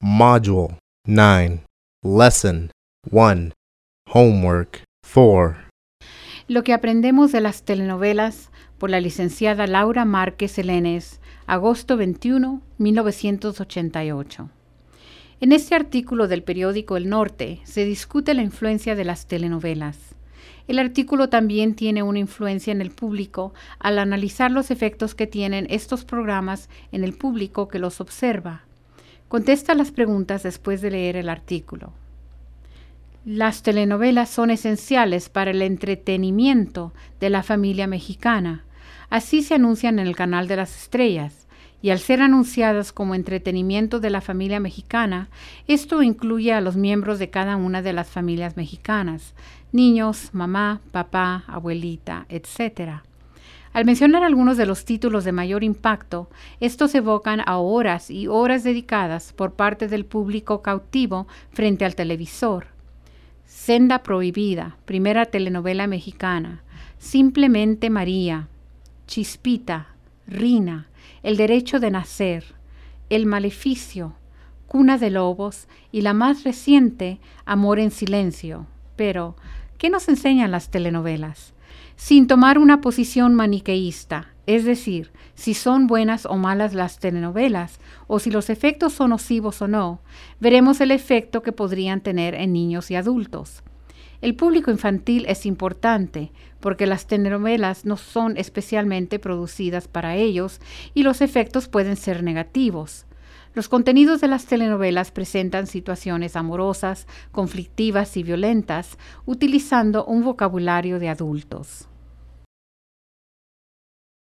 Module 9, Lesson 1, Homework 4. Lo que aprendemos de las telenovelas por la licenciada Laura Márquez Elenes, agosto 21, 1988. En este artículo del periódico El Norte se discute la influencia de las telenovelas. El artículo también tiene una influencia en el público al analizar los efectos que tienen estos programas en el público que los observa. Contesta las preguntas después de leer el artículo. Las telenovelas son esenciales para el entretenimiento de la familia mexicana. Así se anuncian en el Canal de las Estrellas, y al ser anunciadas como entretenimiento de la familia mexicana, esto incluye a los miembros de cada una de las familias mexicanas, niños, mamá, papá, abuelita, etc. Al mencionar algunos de los títulos de mayor impacto, estos evocan a horas y horas dedicadas por parte del público cautivo frente al televisor. Senda Prohibida, primera telenovela mexicana, Simplemente María, Chispita, Rina, El Derecho de Nacer, El Maleficio, Cuna de Lobos y la más reciente, Amor en Silencio. Pero, ¿qué nos enseñan las telenovelas? Sin tomar una posición maniqueísta, es decir, si son buenas o malas las telenovelas, o si los efectos son nocivos o no, veremos el efecto que podrían tener en niños y adultos. El público infantil es importante porque las telenovelas no son especialmente producidas para ellos y los efectos pueden ser negativos. Los contenidos de las telenovelas presentan situaciones amorosas, conflictivas y violentas, utilizando un vocabulario de adultos.